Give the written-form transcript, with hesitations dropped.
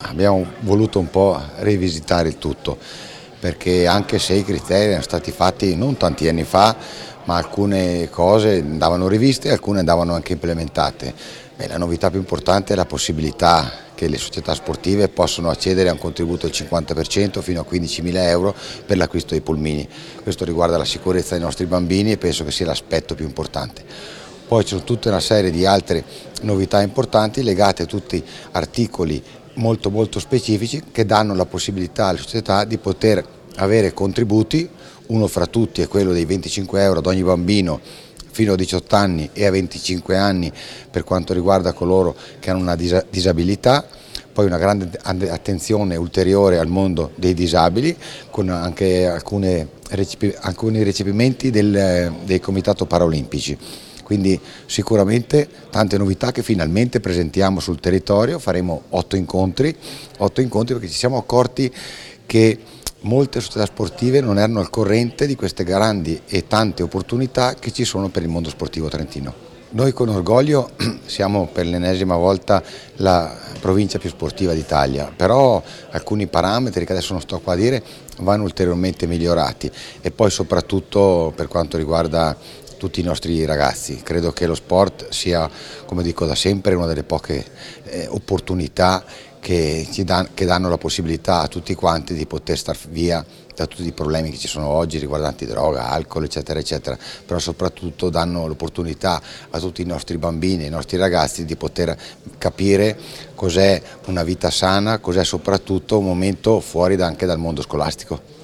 abbiamo voluto un po' rivisitare il tutto, perché anche se i criteri erano stati fatti non tanti anni fa, ma alcune cose andavano riviste e alcune andavano anche implementate. La novità più importante è la possibilità che le società sportive possano accedere a un contributo del 50% fino a 15.000 euro per l'acquisto dei pulmini. Questo riguarda la sicurezza dei nostri bambini e penso che sia l'aspetto più importante. Poi c'è tutta una serie di altre novità importanti legate a tutti articoli molto specifici che danno la possibilità alle società di poter avere contributi. Uno fra tutti è quello dei 25 euro ad ogni bambino fino a 18 anni e a 25 anni per quanto riguarda coloro che hanno una disabilità. Poi una grande attenzione ulteriore al mondo dei disabili, con anche alcuni recepimenti del Comitato Paraolimpici. Quindi sicuramente tante novità che finalmente presentiamo sul territorio. Faremo 8 incontri perché ci siamo accorti che molte società sportive non erano al corrente di queste grandi e tante opportunità che ci sono per il mondo sportivo trentino. Noi con orgoglio siamo per l'ennesima volta la provincia più sportiva d'Italia, però alcuni parametri che adesso non sto qua a dire vanno ulteriormente migliorati, e poi soprattutto per quanto riguarda tutti i nostri ragazzi. Credo che lo sport sia, come dico da sempre, una delle poche opportunità che danno la possibilità a tutti quanti di poter star via da tutti i problemi che ci sono oggi riguardanti droga, alcol, eccetera, però soprattutto danno l'opportunità a tutti i nostri bambini, ai nostri ragazzi di poter capire cos'è una vita sana, cos'è soprattutto un momento fuori anche dal mondo scolastico.